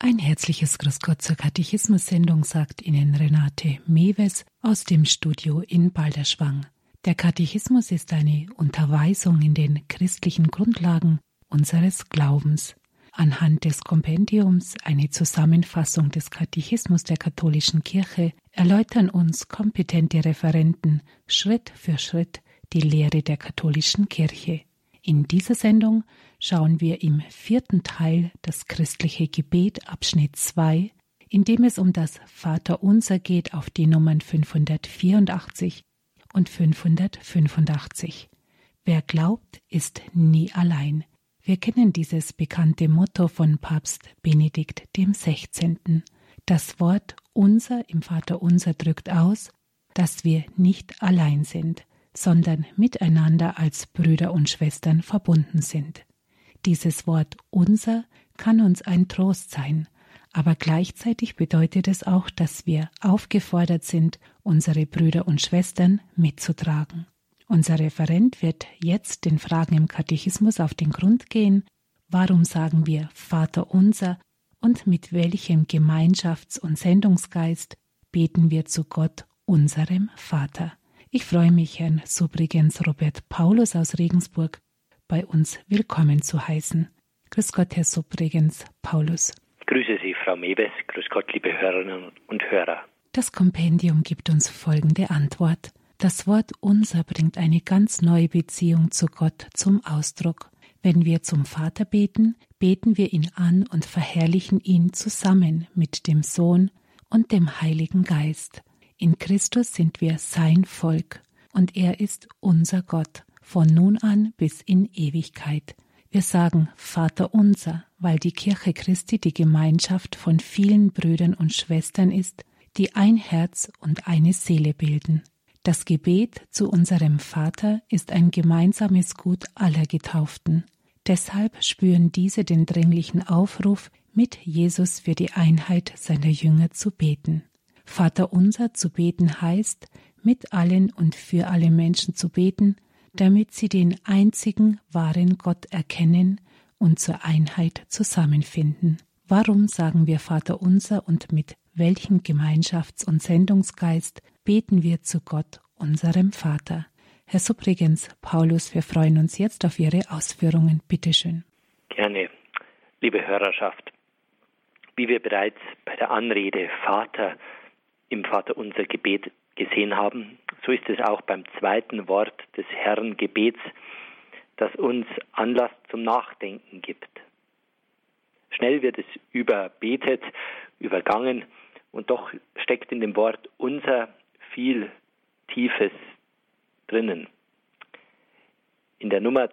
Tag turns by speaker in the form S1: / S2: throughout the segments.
S1: Ein herzliches Grüß Gott zur Katechismus-Sendung sagt Ihnen Renate Mewes aus dem Studio in Balderschwang. Der Katechismus ist eine Unterweisung in den christlichen Grundlagen unseres Glaubens. Anhand des Kompendiums, eine Zusammenfassung des Katechismus der katholischen Kirche, erläutern uns kompetente Referenten Schritt für Schritt die Lehre der katholischen Kirche. In dieser Sendung schauen wir im 4. Teil das christliche Gebet, Abschnitt 2, in dem es um das Vaterunser geht, auf die Nummern 584 und 585. Wer glaubt, ist nie allein. Wir kennen dieses bekannte Motto von Papst Benedikt XVI. Das Wort Unser im Vaterunser drückt aus, dass wir nicht allein sind, sondern miteinander als Brüder und Schwestern verbunden sind. Dieses Wort Unser kann uns ein Trost sein, aber gleichzeitig bedeutet es auch, dass wir aufgefordert sind, unsere Brüder und Schwestern mitzutragen. Unser Referent wird jetzt den Fragen im Katechismus auf den Grund gehen. Warum sagen wir Vater unser und mit welchem Gemeinschafts- und Sendungsgeist beten wir zu Gott, unserem Vater? Ich freue mich, Herrn Subrigens Robert Paulus aus Regensburg bei uns willkommen zu heißen. Grüß Gott, Herr Subrigens Paulus.
S2: Grüße Sie, Frau Mewes. Grüß Gott, liebe Hörerinnen und Hörer.
S1: Das Kompendium gibt uns folgende Antwort. Das Wort Unser bringt eine ganz neue Beziehung zu Gott zum Ausdruck. Wenn wir zum Vater beten, beten wir ihn an und verherrlichen ihn zusammen mit dem Sohn und dem Heiligen Geist. In Christus sind wir sein Volk und er ist unser Gott, von nun an bis in Ewigkeit. Wir sagen Vater unser, weil die Kirche Christi die Gemeinschaft von vielen Brüdern und Schwestern ist, die ein Herz und eine Seele bilden. Das Gebet zu unserem Vater ist ein gemeinsames Gut aller Getauften. Deshalb spüren diese den dringlichen Aufruf, mit Jesus für die Einheit seiner Jünger zu beten. Vater unser zu beten heißt, mit allen und für alle Menschen zu beten, damit sie den einzigen wahren Gott erkennen und zur Einheit zusammenfinden. Warum sagen wir Vater unser und mit welchem Gemeinschafts- und Sendungsgeist beten wir zu Gott, unserem Vater? Herr Subrigens Paulus, wir freuen uns jetzt auf Ihre Ausführungen. Bitte schön.
S2: Gerne, liebe Hörerschaft. Wie wir bereits bei der Anrede Vater im Vaterunser Gebet gesehen haben, so ist es auch beim zweiten Wort des Herrengebets, das uns Anlass zum Nachdenken gibt. Schnell wird es überbetet, übergangen und doch steckt in dem Wort Unser viel Tiefes drinnen. In der Nummer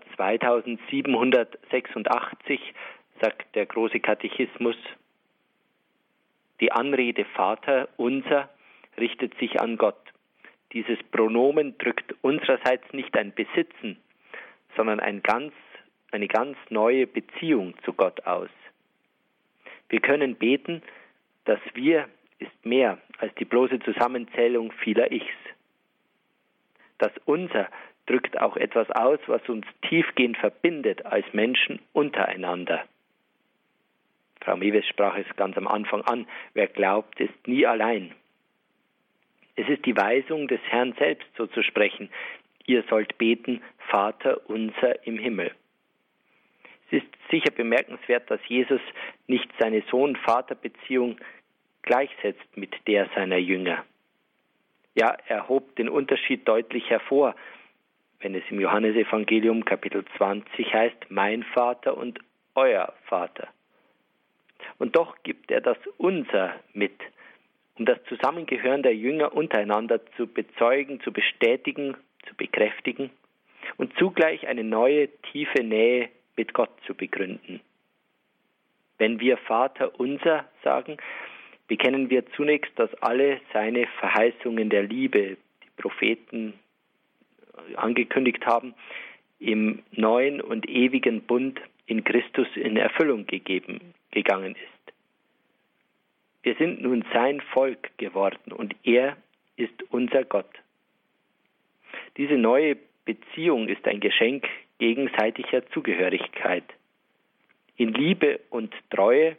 S2: 2786 sagt der große Katechismus, die Anrede Vater unser richtet sich an Gott. Dieses Pronomen drückt unsererseits nicht ein Besitzen, sondern eine ganz neue Beziehung zu Gott aus. Wir können beten, das Wir ist mehr als die bloße Zusammenzählung vieler Ichs. Das Unser drückt auch etwas aus, was uns tiefgehend verbindet als Menschen untereinander. Frau Mewes sprach es ganz am Anfang an, wer glaubt, ist nie allein. Es ist die Weisung des Herrn selbst, so zu sprechen. Ihr sollt beten, Vater unser im Himmel. Es ist sicher bemerkenswert, dass Jesus nicht seine Sohn-Vater-Beziehung gleichsetzt mit der seiner Jünger. Ja, er hob den Unterschied deutlich hervor, wenn es im Johannesevangelium Kapitel 20 heißt, mein Vater und euer Vater. Und doch gibt er das Unser mit, um das Zusammengehören der Jünger untereinander zu bezeugen, zu bestätigen, zu bekräftigen und zugleich eine neue, tiefe Nähe mit Gott zu begründen. Wenn wir Vater unser sagen, bekennen wir zunächst, dass alle seine Verheißungen der Liebe, die Propheten angekündigt haben, im neuen und ewigen Bund in Christus in Erfüllung gegangen ist. Wir sind nun sein Volk geworden und er ist unser Gott. Diese neue Beziehung ist ein Geschenk gegenseitiger Zugehörigkeit. In Liebe und Treue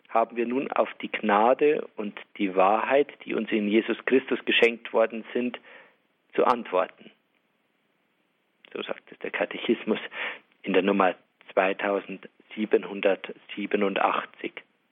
S2: haben wir nun auf die Gnade und die Wahrheit, die uns in Jesus Christus geschenkt worden sind, zu antworten. So sagt es der Katechismus in der Nummer 2787.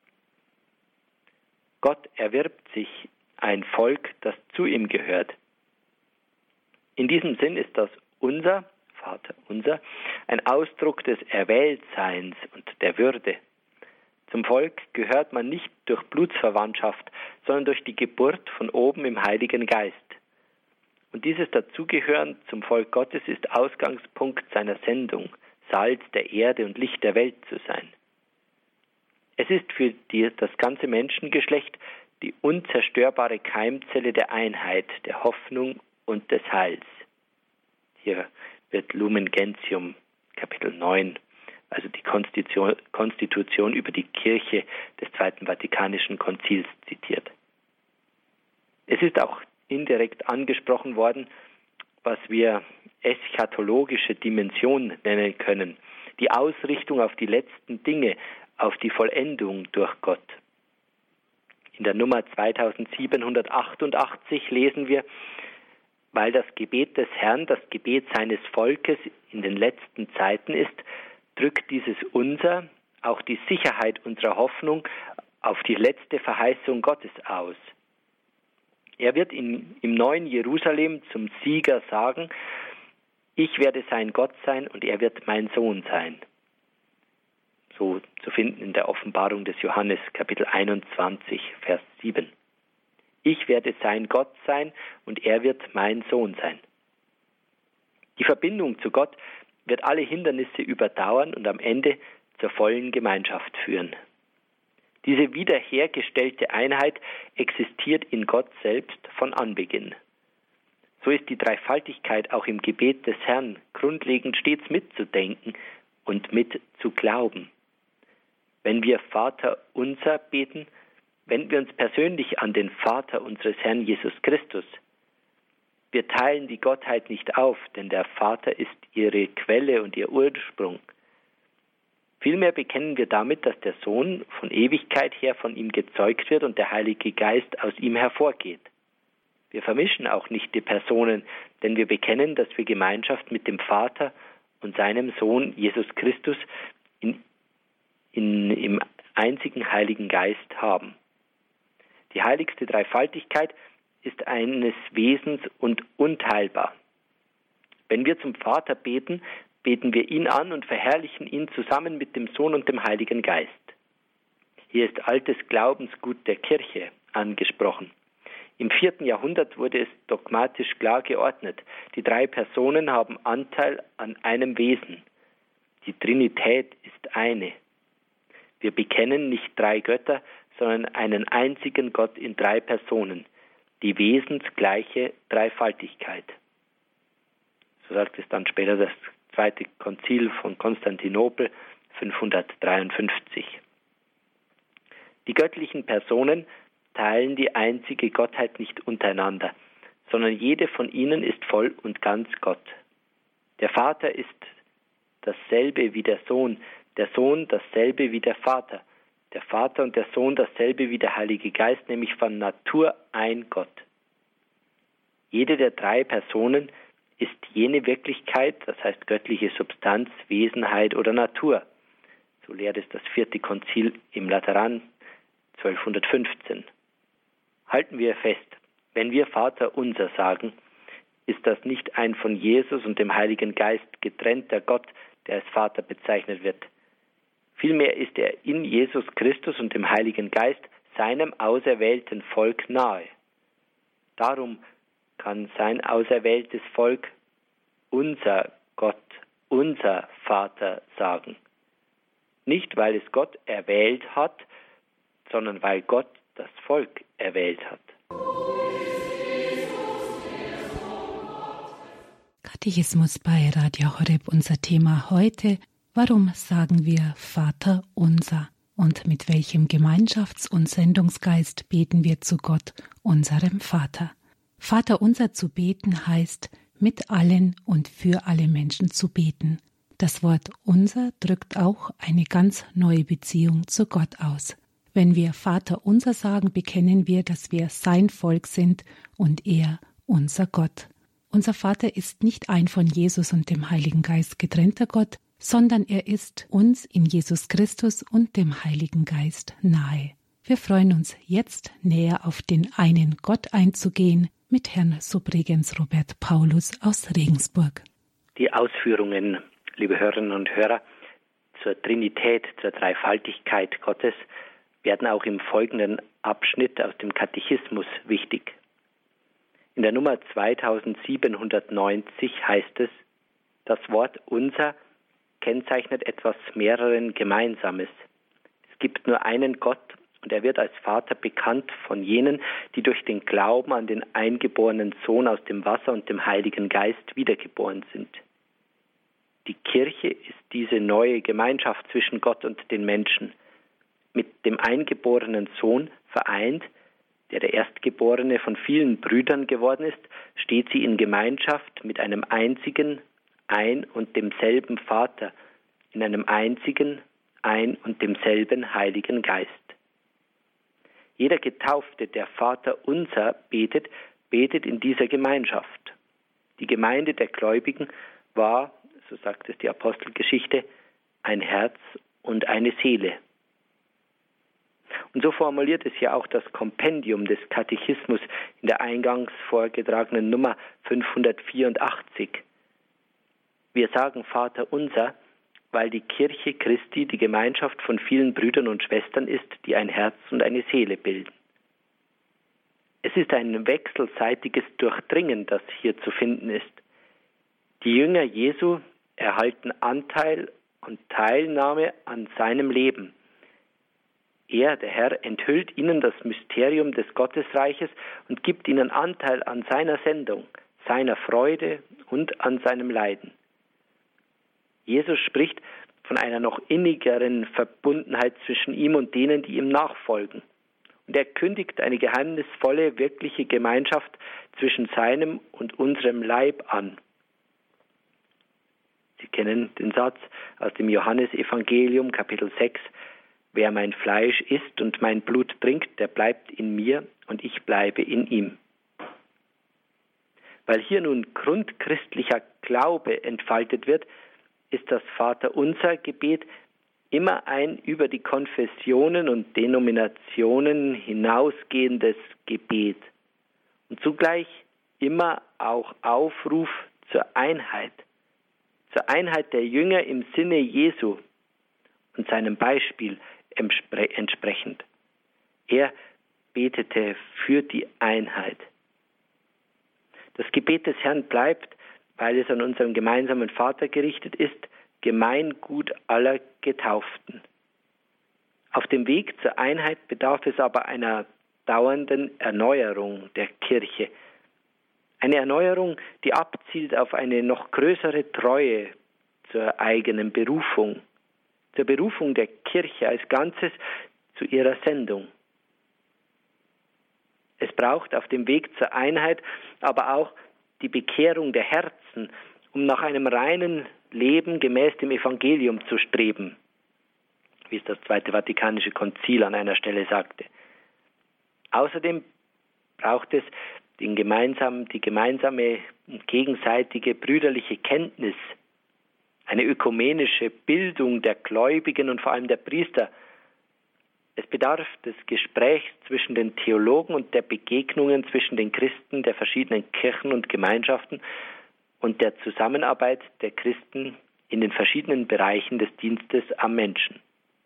S2: Gott erwirbt sich ein Volk, das zu ihm gehört. In diesem Sinn ist das unser, Vater unser, ein Ausdruck des Erwähltseins und der Würde. Zum Volk gehört man nicht durch Blutsverwandtschaft, sondern durch die Geburt von oben im Heiligen Geist. Und dieses Dazugehören zum Volk Gottes ist Ausgangspunkt seiner Sendung, Salz der Erde und Licht der Welt zu sein. Es ist für das ganze Menschengeschlecht die unzerstörbare Keimzelle der Einheit, der Hoffnung und des Heils. Hier wird Lumen Gentium, Kapitel 9, also die Konstitution über die Kirche des Zweiten Vatikanischen Konzils zitiert. Es ist auch indirekt angesprochen worden, was wir eschatologische Dimension nennen können, die Ausrichtung auf die letzten Dinge, auf die Vollendung durch Gott. In der Nummer 2788 lesen wir, weil das Gebet des Herrn das Gebet seines Volkes in den letzten Zeiten ist, drückt dieses Unser auch die Sicherheit unserer Hoffnung auf die letzte Verheißung Gottes aus. Er wird im neuen Jerusalem zum Sieger sagen, ich werde sein Gott sein und er wird mein Sohn sein. So zu finden in der Offenbarung des Johannes, Kapitel 21, Vers 7. Ich werde sein Gott sein und er wird mein Sohn sein. Die Verbindung zu Gott wird alle Hindernisse überdauern und am Ende zur vollen Gemeinschaft führen. Diese wiederhergestellte Einheit existiert in Gott selbst von Anbeginn. So ist die Dreifaltigkeit auch im Gebet des Herrn grundlegend stets mitzudenken und mit zu glauben. Wenn wir Vater unser beten, wenden wir uns persönlich an den Vater unseres Herrn Jesus Christus. Wir teilen die Gottheit nicht auf, denn der Vater ist ihre Quelle und ihr Ursprung. Vielmehr bekennen wir damit, dass der Sohn von Ewigkeit her von ihm gezeugt wird und der Heilige Geist aus ihm hervorgeht. Wir vermischen auch nicht die Personen, denn wir bekennen, dass wir Gemeinschaft mit dem Vater und seinem Sohn Jesus Christus im einzigen Heiligen Geist haben. Die heiligste Dreifaltigkeit ist eines Wesens und unteilbar. Wenn wir zum Vater beten, beten wir ihn an und verherrlichen ihn zusammen mit dem Sohn und dem Heiligen Geist. Hier ist altes Glaubensgut der Kirche angesprochen. Im 4. Jahrhundert wurde es dogmatisch klar geordnet. Die drei Personen haben Anteil an einem Wesen. Die Trinität ist eine. Wir bekennen nicht drei Götter, sondern einen einzigen Gott in drei Personen, die wesensgleiche Dreifaltigkeit. So sagt es dann später das Zweite Konzil von Konstantinopel 553. Die göttlichen Personen teilen die einzige Gottheit nicht untereinander, sondern jede von ihnen ist voll und ganz Gott. Der Vater ist dasselbe wie der Sohn dasselbe wie der Vater und der Sohn dasselbe wie der Heilige Geist, nämlich von Natur ein Gott. Jede der drei Personen ist jene Wirklichkeit, das heißt göttliche Substanz, Wesenheit oder Natur. So lehrt es das 4. Konzil im Lateran 1215. Halten wir fest, wenn wir Vater unser sagen, ist das nicht ein von Jesus und dem Heiligen Geist getrennter Gott, der als Vater bezeichnet wird. Vielmehr ist er in Jesus Christus und dem Heiligen Geist seinem auserwählten Volk nahe. Darum kann sein auserwähltes Volk unser Gott, unser Vater sagen. Nicht, weil es Gott erwählt hat, sondern weil Gott das Volk erwählt hat.
S1: Katechismus bei Radio Horeb, unser Thema heute: Warum sagen wir Vater unser? Und mit welchem Gemeinschafts- und Sendungsgeist beten wir zu Gott, unserem Vater? Vater unser zu beten heißt, mit allen und für alle Menschen zu beten. Das Wort unser drückt auch eine ganz neue Beziehung zu Gott aus. Wenn wir Vater unser sagen, bekennen wir, dass wir sein Volk sind und er unser Gott. Unser Vater ist nicht ein von Jesus und dem Heiligen Geist getrennter Gott, sondern er ist uns in Jesus Christus und dem Heiligen Geist nahe. Wir freuen uns jetzt näher auf den einen Gott einzugehen mit Herrn Subregens Robert Paulus aus Regensburg.
S2: Die Ausführungen, liebe Hörerinnen und Hörer, zur Trinität, zur Dreifaltigkeit Gottes werden auch im folgenden Abschnitt aus dem Katechismus wichtig. In der Nummer 2790 heißt es, das Wort unser kennzeichnet etwas mehreren Gemeinsames. Es gibt nur einen Gott und er wird als Vater bekannt von jenen, die durch den Glauben an den eingeborenen Sohn aus dem Wasser und dem Heiligen Geist wiedergeboren sind. Die Kirche ist diese neue Gemeinschaft zwischen Gott und den Menschen. Mit dem eingeborenen Sohn vereint, der Erstgeborene von vielen Brüdern geworden ist, steht sie in Gemeinschaft mit einem einzigen, ein und demselben Vater, in einem einzigen, ein und demselben Heiligen Geist. Jeder Getaufte, der Vater unser betet, betet in dieser Gemeinschaft. Die Gemeinde der Gläubigen war, so sagt es die Apostelgeschichte, ein Herz und eine Seele. Und so formuliert es ja auch das Kompendium des Katechismus in der eingangs vorgetragenen Nummer 584. Wir sagen Vater unser, weil die Kirche Christi die Gemeinschaft von vielen Brüdern und Schwestern ist, die ein Herz und eine Seele bilden. Es ist ein wechselseitiges Durchdringen, das hier zu finden ist. Die Jünger Jesu erhalten Anteil und Teilnahme an seinem Leben. Er, der Herr, enthüllt ihnen das Mysterium des Gottesreiches und gibt ihnen Anteil an seiner Sendung, seiner Freude und an seinem Leiden. Jesus spricht von einer noch innigeren Verbundenheit zwischen ihm und denen, die ihm nachfolgen. Und er kündigt eine geheimnisvolle, wirkliche Gemeinschaft zwischen seinem und unserem Leib an. Sie kennen den Satz aus dem Johannesevangelium, Kapitel 6, wer mein Fleisch isst und mein Blut trinkt, der bleibt in mir und ich bleibe in ihm. Weil hier nun grundchristlicher Glaube entfaltet wird, ist das Vaterunser Gebet immer ein über die Konfessionen und Denominationen hinausgehendes Gebet und zugleich immer auch Aufruf zur Einheit der Jünger im Sinne Jesu und seinem Beispiel entsprechend. Er betete für die Einheit. Das Gebet des Herrn bleibt, weil es an unseren gemeinsamen Vater gerichtet ist, Gemeingut aller Getauften. Auf dem Weg zur Einheit bedarf es aber einer dauernden Erneuerung der Kirche. Eine Erneuerung, die abzielt auf eine noch größere Treue zur eigenen Berufung, zur Berufung der Kirche als Ganzes zu ihrer Sendung. Es braucht auf dem Weg zur Einheit aber auch die Bekehrung der Herzen, um nach einem reinen Leben gemäß dem Evangelium zu streben, wie es das Zweite Vatikanische Konzil an einer Stelle sagte. Außerdem braucht es die gemeinsame und gegenseitige brüderliche Kenntnis, eine ökumenische Bildung der Gläubigen und vor allem der Priester. Es bedarf des Gesprächs zwischen den Theologen und der Begegnungen zwischen den Christen der verschiedenen Kirchen und Gemeinschaften und der Zusammenarbeit der Christen in den verschiedenen Bereichen des Dienstes am Menschen.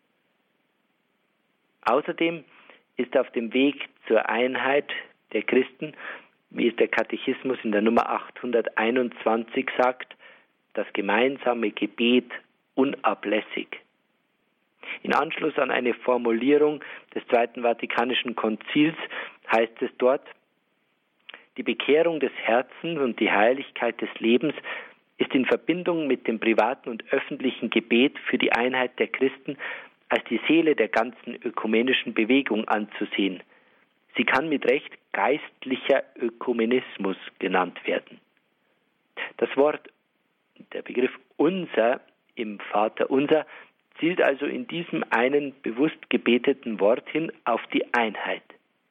S2: Außerdem ist auf dem Weg zur Einheit der Christen, wie es der Katechismus in der Nummer 821 sagt, das gemeinsame Gebet unablässig. In Anschluss an eine Formulierung des Zweiten Vatikanischen Konzils heißt es dort, die Bekehrung des Herzens und die Heiligkeit des Lebens ist in Verbindung mit dem privaten und öffentlichen Gebet für die Einheit der Christen als die Seele der ganzen ökumenischen Bewegung anzusehen. Sie kann mit Recht geistlicher Ökumenismus genannt werden. Das Wort, der Begriff unser im Vaterunser zielt also in diesem einen bewusst gebeteten Wort hin auf die Einheit.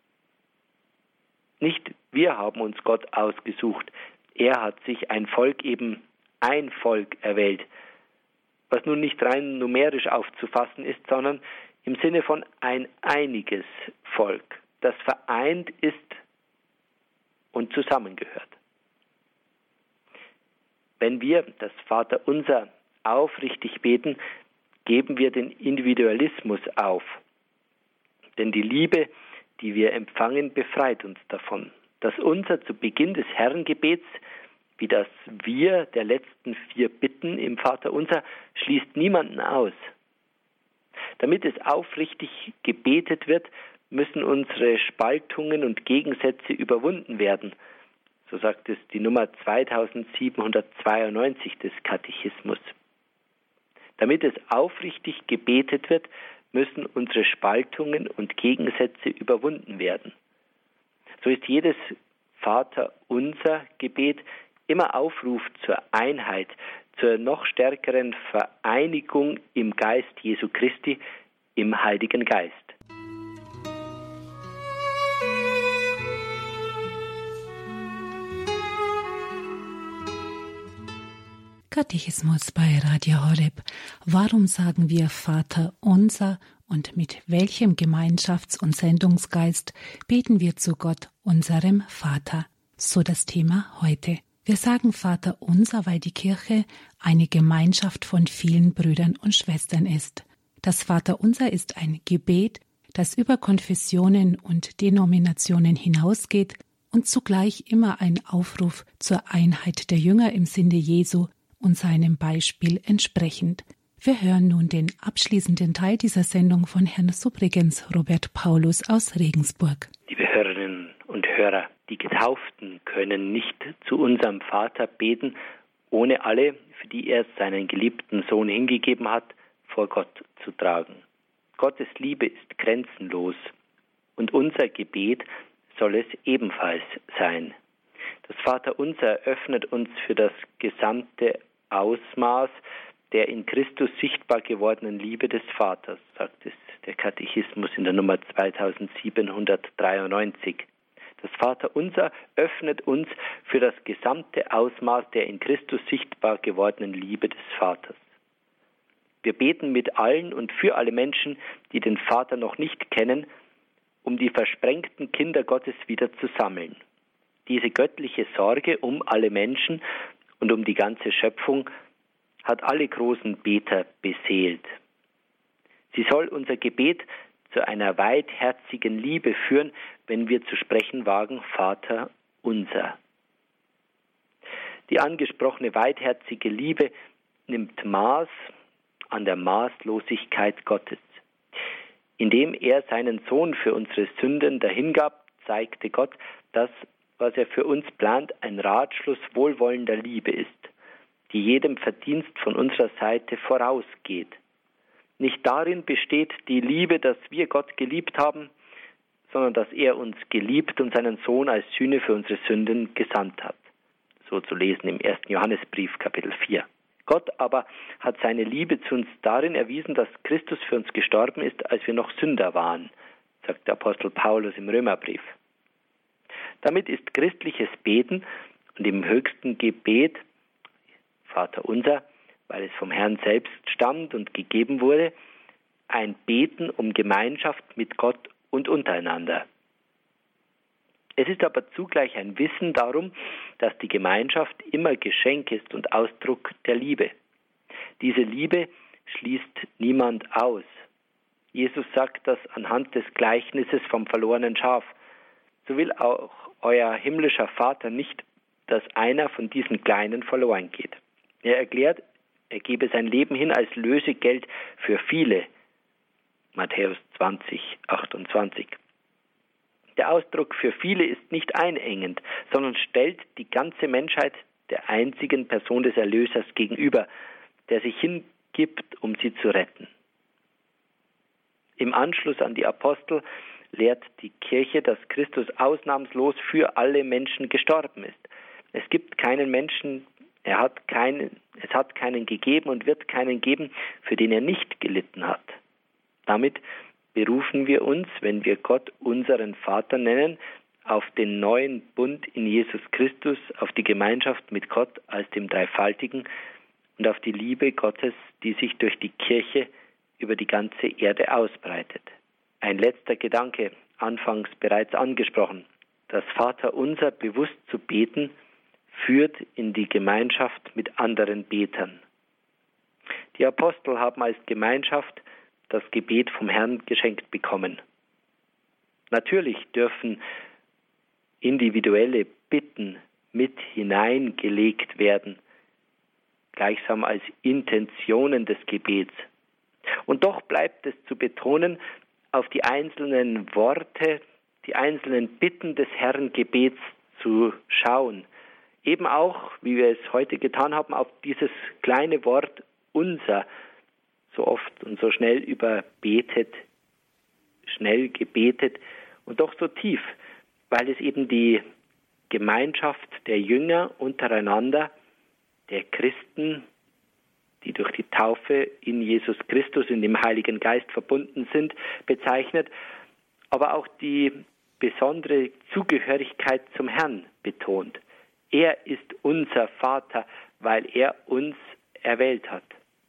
S2: Nicht wir haben uns Gott ausgesucht, er hat sich ein Volk, eben ein Volk erwählt, was nun nicht rein numerisch aufzufassen ist, sondern im Sinne von ein einiges Volk, das vereint ist und zusammengehört. Wenn wir das Vaterunser aufrichtig beten, geben wir den Individualismus auf. Denn die Liebe, die wir empfangen, befreit uns davon. Das Unser zu Beginn des Herrengebets, wie das Wir der letzten 4 Bitten im Vaterunser, schließt niemanden aus. Damit es aufrichtig gebetet wird, müssen unsere Spaltungen und Gegensätze überwunden werden. So sagt es die Nummer 2792 des Katechismus. Damit es aufrichtig gebetet wird, müssen unsere Spaltungen und Gegensätze überwunden werden. So ist jedes Vaterunser-Gebet immer Aufruf zur Einheit, zur noch stärkeren Vereinigung im Geist Jesu Christi, im Heiligen Geist.
S1: Katechismus bei Radio Horeb. Warum sagen wir Vater unser und mit welchem Gemeinschafts- und Sendungsgeist beten wir zu Gott, unserem Vater? So das Thema heute. Wir sagen Vater unser, weil die Kirche eine Gemeinschaft von vielen Brüdern und Schwestern ist. Das Vaterunser ist ein Gebet, das über Konfessionen und Denominationen hinausgeht und zugleich immer ein Aufruf zur Einheit der Jünger im Sinne Jesu und seinem Beispiel entsprechend. Wir hören nun den abschließenden Teil dieser Sendung von Herrn Subrigens Robert Paulus aus Regensburg.
S2: Liebe Hörerinnen und Hörer, die Getauften können nicht zu unserem Vater beten, ohne alle, für die er seinen geliebten Sohn hingegeben hat, vor Gott zu tragen. Gottes Liebe ist grenzenlos und unser Gebet soll es ebenfalls sein. Das Vaterunser öffnet uns für das gesamte Ausmaß der in Christus sichtbar gewordenen Liebe des Vaters, sagt es der Katechismus in der Nummer 2793. Das Vaterunser öffnet uns für das gesamte Ausmaß der in Christus sichtbar gewordenen Liebe des Vaters. Wir beten mit allen und für alle Menschen, die den Vater noch nicht kennen, um die versprengten Kinder Gottes wieder zu sammeln. Diese göttliche Sorge um alle Menschen und um die ganze Schöpfung hat alle großen Beter beseelt. Sie soll unser Gebet zu einer weitherzigen Liebe führen, wenn wir zu sprechen wagen, Vater unser. Die angesprochene weitherzige Liebe nimmt Maß an der Maßlosigkeit Gottes. Indem er seinen Sohn für unsere Sünden dahingab, zeigte Gott, dass, was er für uns plant, ein Ratschluss wohlwollender Liebe ist, die jedem Verdienst von unserer Seite vorausgeht. Nicht darin besteht die Liebe, dass wir Gott geliebt haben, sondern dass er uns geliebt und seinen Sohn als Sühne für unsere Sünden gesandt hat. So zu lesen im 1. Johannesbrief, Kapitel 4. Gott aber hat seine Liebe zu uns darin erwiesen, dass Christus für uns gestorben ist, als wir noch Sünder waren, sagt der Apostel Paulus im Römerbrief. Damit ist christliches Beten und im höchsten Gebet, Vater unser, weil es vom Herrn selbst stammt und gegeben wurde, ein Beten um Gemeinschaft mit Gott und untereinander. Es ist aber zugleich ein Wissen darum, dass die Gemeinschaft immer Geschenk ist und Ausdruck der Liebe. Diese Liebe schließt niemand aus. Jesus sagt das anhand des Gleichnisses vom verlorenen Schaf. So will auch euer himmlischer Vater nicht, dass einer von diesen Kleinen verloren geht. Er erklärt, er gebe sein Leben hin als Lösegeld für viele. Matthäus 20, 28. Der Ausdruck für viele ist nicht einengend, sondern stellt die ganze Menschheit der einzigen Person des Erlösers gegenüber, der sich hingibt, um sie zu retten. Im Anschluss an die Apostel lehrt die Kirche, dass Christus ausnahmslos für alle Menschen gestorben ist. Es gibt keinen Menschen Es hat keinen gegeben und wird keinen geben, für den er nicht gelitten hat. Damit berufen wir uns, wenn wir Gott unseren Vater nennen, auf den neuen Bund in Jesus Christus, auf die Gemeinschaft mit Gott als dem Dreifaltigen und auf die Liebe Gottes, die sich durch die Kirche über die ganze Erde ausbreitet. Ein letzter Gedanke, anfangs bereits angesprochen. Das Vaterunser bewusst zu beten, führt in die Gemeinschaft mit anderen Betern. Die Apostel haben als Gemeinschaft das Gebet vom Herrn geschenkt bekommen. Natürlich dürfen individuelle Bitten mit hineingelegt werden, gleichsam als Intentionen des Gebets. Und doch bleibt es zu betonen, auf die einzelnen Worte, die einzelnen Bitten des Herrengebets zu schauen. Eben auch, wie wir es heute getan haben, auf dieses kleine Wort unser, so oft und so schnell überbetet, schnell gebetet und doch so tief, weil es eben die Gemeinschaft der Jünger untereinander, der Christen, die durch die Taufe in Jesus Christus, in dem Heiligen Geist verbunden sind, bezeichnet, aber auch die besondere Zugehörigkeit zum Herrn betont. Er ist unser Vater, weil er uns erwählt hat.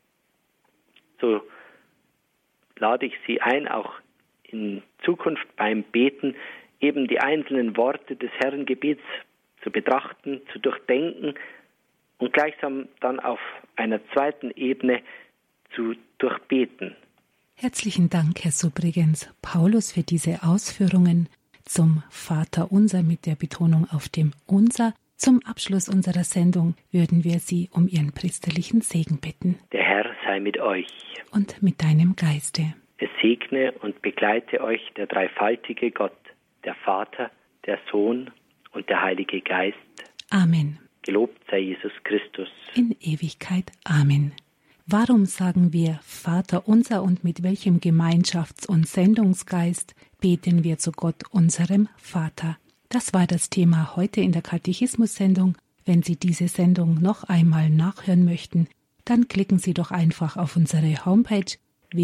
S2: So lade ich Sie ein, auch in Zukunft beim Beten eben die einzelnen Worte des Herrengebets zu betrachten, zu durchdenken und gleichsam dann auf einer zweiten Ebene zu durchbeten.
S1: Herzlichen Dank, Herr Subrigens, Paulus, für diese Ausführungen zum Vaterunser mit der Betonung auf dem Unser. Zum Abschluss unserer Sendung würden wir Sie um Ihren priesterlichen Segen bitten.
S2: Der Herr sei mit euch.
S1: Und mit deinem Geiste.
S2: Es segne und begleite euch der dreifaltige Gott, der Vater, der Sohn und der Heilige Geist.
S1: Amen.
S2: Gelobt sei Jesus Christus.
S1: In Ewigkeit. Amen. Warum sagen wir Vater unser und mit welchem Gemeinschafts- und Sendungsgeist beten wir zu Gott, unserem Vater? Das war das Thema heute in der Katechismus-Sendung. Wenn Sie diese Sendung noch einmal nachhören möchten, dann klicken Sie doch einfach auf unsere Homepage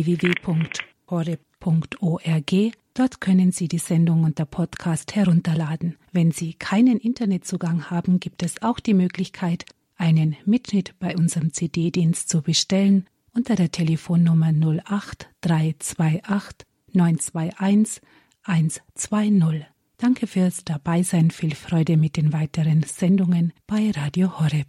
S1: www.horeb.org. Dort können Sie die Sendung und der Podcast herunterladen. Wenn Sie keinen Internetzugang haben, gibt es auch die Möglichkeit, einen Mitschnitt bei unserem CD-Dienst zu bestellen unter der Telefonnummer 08 328 921 120. Danke fürs Dabeisein, viel Freude mit den weiteren Sendungen bei Radio Horeb.